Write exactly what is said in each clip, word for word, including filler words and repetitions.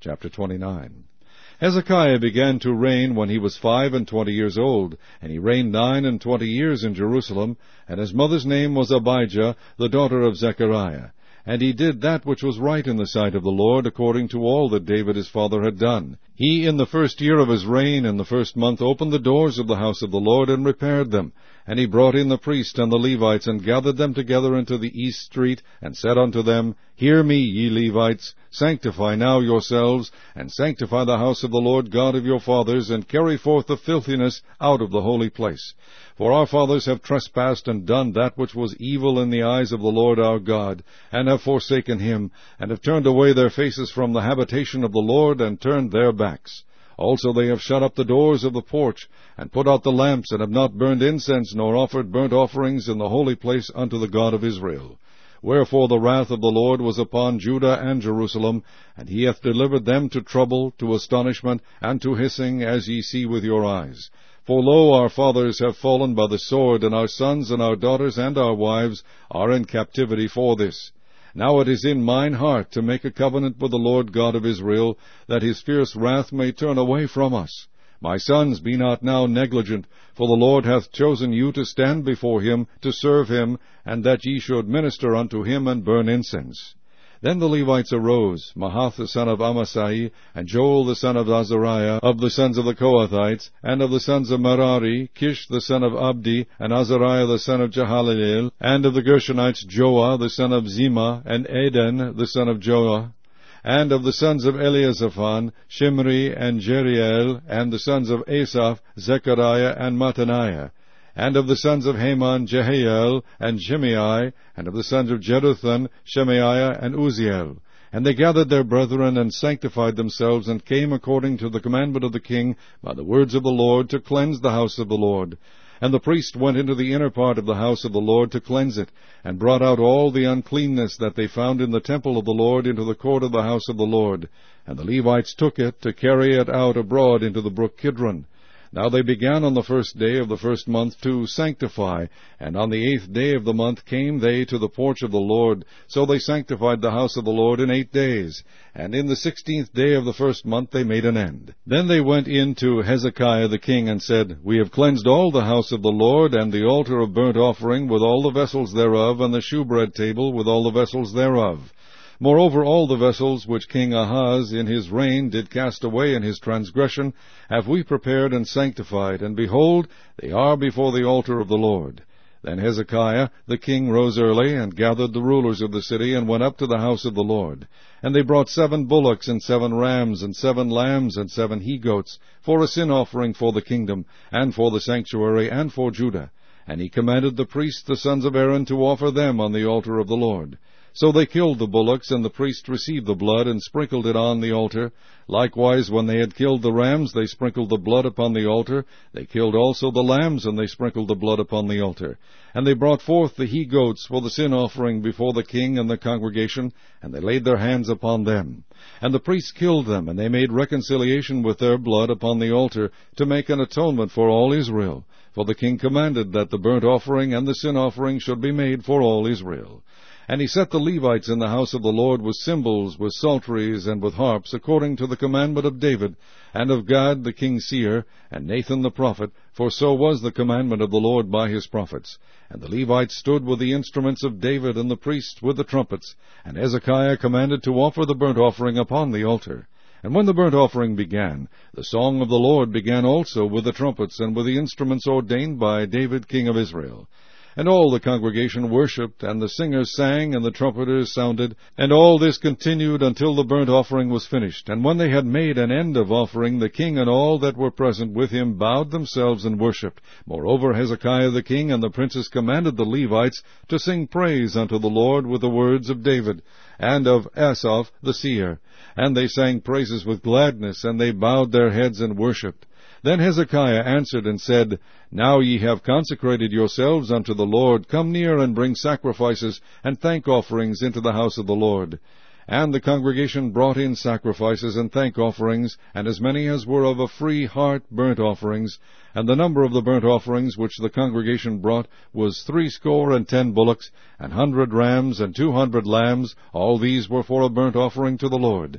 Chapter twenty-nine. Hezekiah began to reign when he was five and twenty years old, and he reigned nine and twenty years in Jerusalem, and his mother's name was Abijah, the daughter of Zechariah. And he did that which was right in the sight of the Lord, according to all that David his father had done. He, in the first year of his reign, in the first month, opened the doors of the house of the Lord, and repaired them. And he brought in the priests and the Levites, and gathered them together into the east street, and said unto them, Hear me, ye Levites, sanctify now yourselves, and sanctify the house of the Lord God of your fathers, and carry forth the filthiness out of the holy place. For our fathers have trespassed and done that which was evil in the eyes of the Lord our God, and have forsaken him, and have turned away their faces from the habitation of the Lord, and turned their backs. Also they have shut up the doors of the porch, and put out the lamps, and have not burned incense, nor offered burnt offerings in the holy place unto the God of Israel. Wherefore the wrath of the Lord was upon Judah and Jerusalem, and he hath delivered them to trouble, to astonishment, and to hissing, as ye see with your eyes. For lo, our fathers have fallen by the sword, and our sons and our daughters and our wives are in captivity for this. Now it is in mine heart to make a covenant with the Lord God of Israel, that his fierce wrath may turn away from us. My sons, be not now negligent, for the Lord hath chosen you to stand before him, to serve him, and that ye should minister unto him and burn incense. Then the Levites arose, Mahath the son of Amasai, and Joel the son of Azariah, of the sons of the Kohathites, and of the sons of Merari, Kish the son of Abdi, and Azariah the son of Jehalelel, and of the Gershonites Joah the son of Zima, and Eden the son of Joah, and of the sons of Eliasaphan, Shimri and Jeriel, and the sons of Asaph, Zechariah and Mattaniah, and of the sons of Haman, Jehiel, and Shimei, and of the sons of Jeduthun, Shemaiah, and Uzziel. And they gathered their brethren, and sanctified themselves, and came according to the commandment of the king, by the words of the Lord, to cleanse the house of the Lord. And the priest went into the inner part of the house of the Lord to cleanse it, and brought out all the uncleanness that they found in the temple of the Lord into the court of the house of the Lord. And the Levites took it to carry it out abroad into the brook Kidron. Now they began on the first day of the first month to sanctify, and on the eighth day of the month came they to the porch of the Lord. So they sanctified the house of the Lord in eight days, and in the sixteenth day of the first month they made an end. Then they went in to Hezekiah the king, and said, We have cleansed all the house of the Lord, and the altar of burnt offering with all the vessels thereof, and the shewbread table with all the vessels thereof. Moreover, all the vessels which King Ahaz in his reign did cast away in his transgression have we prepared and sanctified, and behold, they are before the altar of the Lord. Then Hezekiah the king rose early, and gathered the rulers of the city, and went up to the house of the Lord. And they brought seven bullocks, and seven rams, and seven lambs, and seven he-goats, for a sin offering for the kingdom, and for the sanctuary, and for Judah. And he commanded the priests, the sons of Aaron, to offer them on the altar of the Lord. So they killed the bullocks, and the priest received the blood, and sprinkled it on the altar. Likewise, when they had killed the rams, they sprinkled the blood upon the altar. They killed also the lambs, and they sprinkled the blood upon the altar. And they brought forth the he-goats for the sin offering before the king and the congregation, and they laid their hands upon them. And the priests killed them, and they made reconciliation with their blood upon the altar, to make an atonement for all Israel. For the king commanded that the burnt offering and the sin offering should be made for all Israel. And he set the Levites in the house of the Lord with cymbals, with psalteries, and with harps, according to the commandment of David, and of Gad the king's seer, and Nathan the prophet, for so was the commandment of the Lord by his prophets. And the Levites stood with the instruments of David, and the priests with the trumpets. And Hezekiah commanded to offer the burnt offering upon the altar. And when the burnt offering began, the song of the Lord began also with the trumpets, and with the instruments ordained by David king of Israel. And all the congregation worshipped, and the singers sang, and the trumpeters sounded. And all this continued until the burnt offering was finished. And when they had made an end of offering, the king and all that were present with him bowed themselves and worshipped. Moreover, Hezekiah the king and the princes commanded the Levites to sing praise unto the Lord with the words of David, and of Asaph the seer. And they sang praises with gladness, and they bowed their heads and worshipped. Then Hezekiah answered and said, Now ye have consecrated yourselves unto the Lord. Come near and bring sacrifices and thank offerings into the house of the Lord. And the congregation brought in sacrifices and thank offerings, and as many as were of a free heart burnt offerings. And the number of the burnt offerings which the congregation brought was threescore and ten bullocks, and hundred rams, and two hundred lambs. All these were for a burnt offering to the Lord.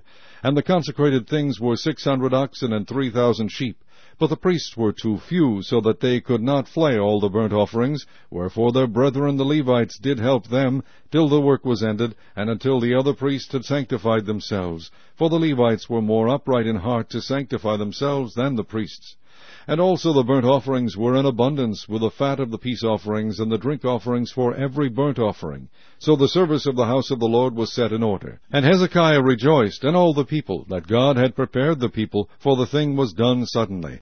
And the consecrated things were six hundred oxen and three thousand sheep. But the priests were too few, so that they could not flay all the burnt offerings, wherefore their brethren the Levites did help them, till the work was ended, and until the other priests had sanctified themselves. For the Levites were more upright in heart to sanctify themselves than the priests. And also the burnt offerings were in abundance, with the fat of the peace offerings, and the drink offerings for every burnt offering. So the service of the house of the Lord was set in order. And Hezekiah rejoiced, and all the people, that God had prepared the people, for the thing was done suddenly.